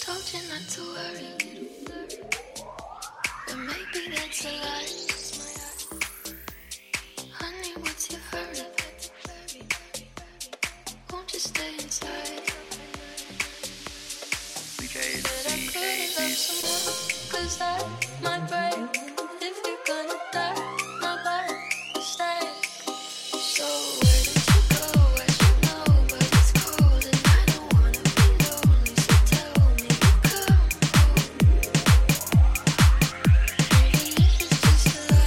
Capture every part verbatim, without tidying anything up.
Told you not to worry, but maybe that's a lie. Honey, what's your hurry? Won't you stay inside? But I couldn't love someone, cause that might break. If you're gonna die, my body stay. So where did you go? I should know, but it's cold and I don't wanna be lonely. So tell me to come home. Maybe this is just a lie.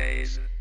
days.